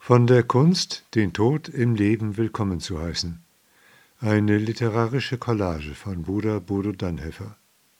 Von der Kunst, den Tod im Leben willkommen zu heißen. Eine literarische Collage von Bruder Bodo Dannhäfer.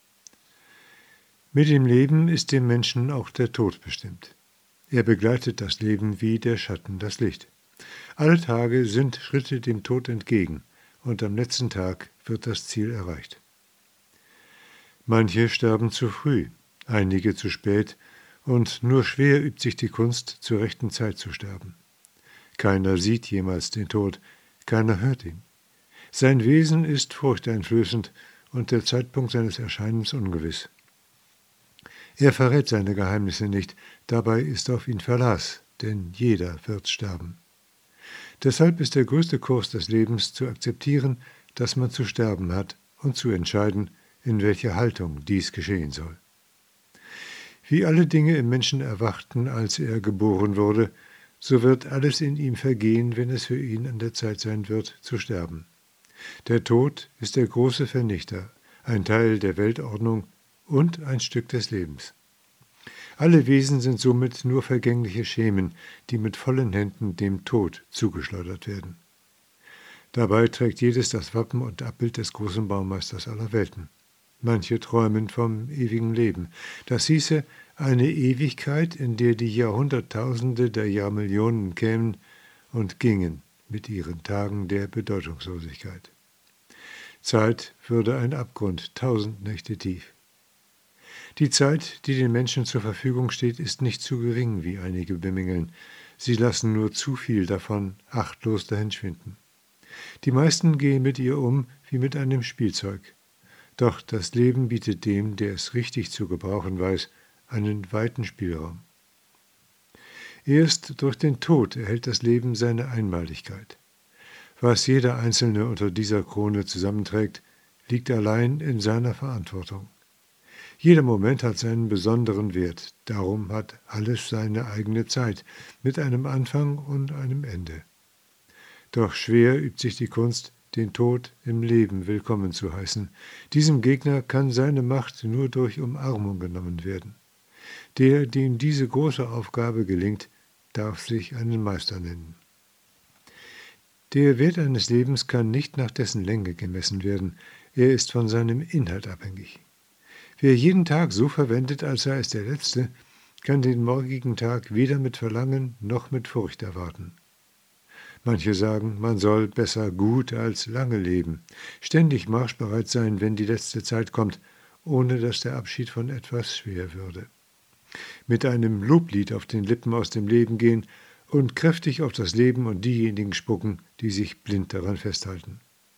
Mit dem Leben ist dem Menschen auch der Tod bestimmt. Er begleitet das Leben wie der Schatten das Licht. Alle Tage sind Schritte dem Tod entgegen, und am letzten Tag wird das Ziel erreicht. Manche sterben zu früh, einige zu spät, und nur schwer übt sich die Kunst, zur rechten Zeit zu sterben. Keiner sieht jemals den Tod, keiner hört ihn. Sein Wesen ist furchteinflößend und der Zeitpunkt seines Erscheinens ungewiss. Er verrät seine Geheimnisse nicht, dabei ist auf ihn Verlass, denn jeder wird sterben. Deshalb ist der größte Kurs des Lebens zu akzeptieren, dass man zu sterben hat und zu entscheiden, in welcher Haltung dies geschehen soll. Wie alle Dinge im Menschen erwachten, als er geboren wurde, so wird alles in ihm vergehen, wenn es für ihn an der Zeit sein wird, zu sterben. Der Tod ist der große Vernichter, ein Teil der Weltordnung und ein Stück des Lebens. Alle Wesen sind somit nur vergängliche Schemen, die mit vollen Händen dem Tod zugeschleudert werden. Dabei trägt jedes das Wappen und Abbild des großen Baumeisters aller Welten. Manche träumen vom ewigen Leben. Das hieße eine Ewigkeit, in der die Jahrhunderttausende der Jahrmillionen kämen und gingen mit ihren Tagen der Bedeutungslosigkeit. Zeit würde ein Abgrund 1000 Nächte tief. Die Zeit, die den Menschen zur Verfügung steht, ist nicht zu gering, wie einige bemängeln. Sie lassen nur zu viel davon achtlos dahinschwinden. Die meisten gehen mit ihr um wie mit einem Spielzeug. Doch das Leben bietet dem, der es richtig zu gebrauchen weiß, einen weiten Spielraum. Erst durch den Tod erhält das Leben seine Einmaligkeit. Was jeder Einzelne unter dieser Krone zusammenträgt, liegt allein in seiner Verantwortung. Jeder Moment hat seinen besonderen Wert, darum hat alles seine eigene Zeit, mit einem Anfang und einem Ende. Doch schwer übt sich die Kunst, den Tod im Leben willkommen zu heißen. Diesem Gegner kann seine Macht nur durch Umarmung genommen werden. Der, dem diese große Aufgabe gelingt, darf sich einen Meister nennen. Der Wert eines Lebens kann nicht nach dessen Länge gemessen werden, er ist von seinem Inhalt abhängig. Wer jeden Tag so verwendet, als sei es der letzte, kann den morgigen Tag weder mit Verlangen noch mit Furcht erwarten. Manche sagen, man soll besser gut als lange leben, ständig marschbereit sein, wenn die letzte Zeit kommt, ohne dass der Abschied von etwas schwer würde. Mit einem Loblied auf den Lippen aus dem Leben gehen und kräftig auf das Leben und diejenigen spucken, die sich blind daran festhalten.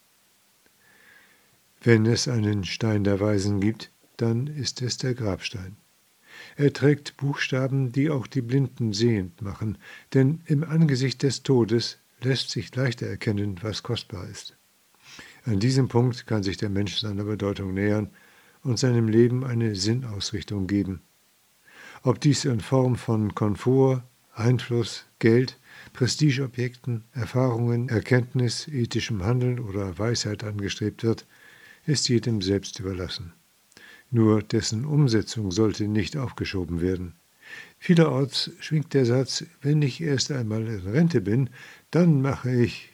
Wenn es einen Stein der Weisen gibt, dann ist es der Grabstein. Er trägt Buchstaben, die auch die Blinden sehend machen, denn im Angesicht des Todes lässt sich leichter erkennen, was kostbar ist. An diesem Punkt kann sich der Mensch seiner Bedeutung nähern und seinem Leben eine Sinnausrichtung geben. Ob dies in Form von Komfort, Einfluss, Geld, Prestigeobjekten, Erfahrungen, Erkenntnis, ethischem Handeln oder Weisheit angestrebt wird, ist jedem selbst überlassen. Nur dessen Umsetzung sollte nicht aufgeschoben werden. Vielerorts schwingt der Satz, wenn ich erst einmal in Rente bin, dann mache ich...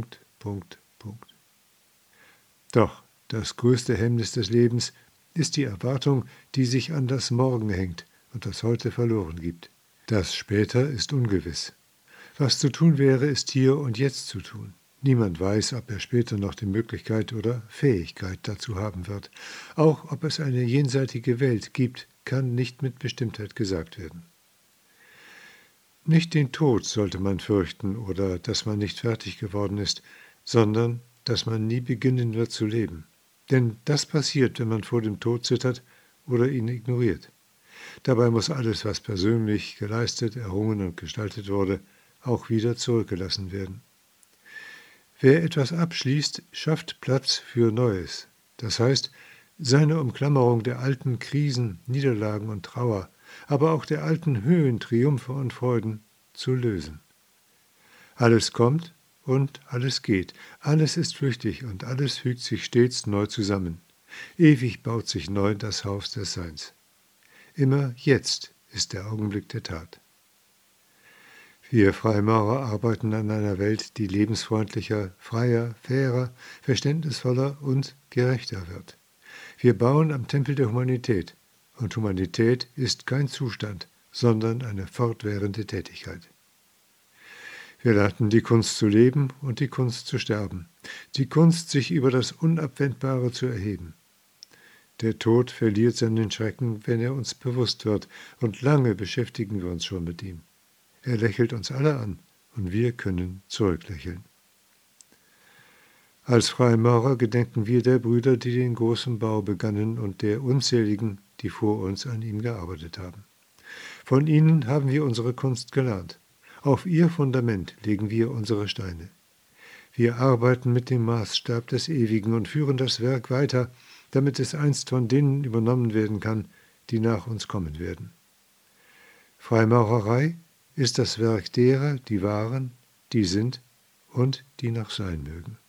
Doch das größte Hemmnis des Lebens ist die Erwartung, die sich an das Morgen hängt und das heute verloren gibt. Das Später ist ungewiss. Was zu tun wäre, ist hier und jetzt zu tun. Niemand weiß, ob er später noch die Möglichkeit oder Fähigkeit dazu haben wird. Auch ob es eine jenseitige Welt gibt, kann nicht mit Bestimmtheit gesagt werden. Nicht den Tod sollte man fürchten oder dass man nicht fertig geworden ist, sondern dass man nie beginnen wird zu leben. Denn das passiert, wenn man vor dem Tod zittert oder ihn ignoriert. Dabei muss alles, was persönlich geleistet, errungen und gestaltet wurde, auch wieder zurückgelassen werden. Wer etwas abschließt, schafft Platz für Neues. Das heißt, seine Umklammerung der alten Krisen, Niederlagen und Trauer, aber auch der alten Höhen, Triumphe und Freuden zu lösen. Alles kommt und alles geht, alles ist flüchtig und alles fügt sich stets neu zusammen. Ewig baut sich neu das Haus des Seins. Immer jetzt ist der Augenblick der Tat. Wir Freimaurer arbeiten an einer Welt, die lebensfreundlicher, freier, fairer, verständnisvoller und gerechter wird. Wir bauen am Tempel der Humanität, und Humanität ist kein Zustand, sondern eine fortwährende Tätigkeit. Wir lernten die Kunst zu leben und die Kunst zu sterben, die Kunst, sich über das Unabwendbare zu erheben. Der Tod verliert seinen Schrecken, wenn er uns bewusst wird, und lange beschäftigen wir uns schon mit ihm. Er lächelt uns alle an, und wir können zurücklächeln. Als Freimaurer gedenken wir der Brüder, die den großen Bau begannen, und der unzähligen, die vor uns an ihm gearbeitet haben. Von ihnen haben wir unsere Kunst gelernt. Auf ihr Fundament legen wir unsere Steine. Wir arbeiten mit dem Maßstab des Ewigen und führen das Werk weiter, damit es einst von denen übernommen werden kann, die nach uns kommen werden. Freimaurerei ist das Werk derer, die waren, die sind und die noch sein mögen.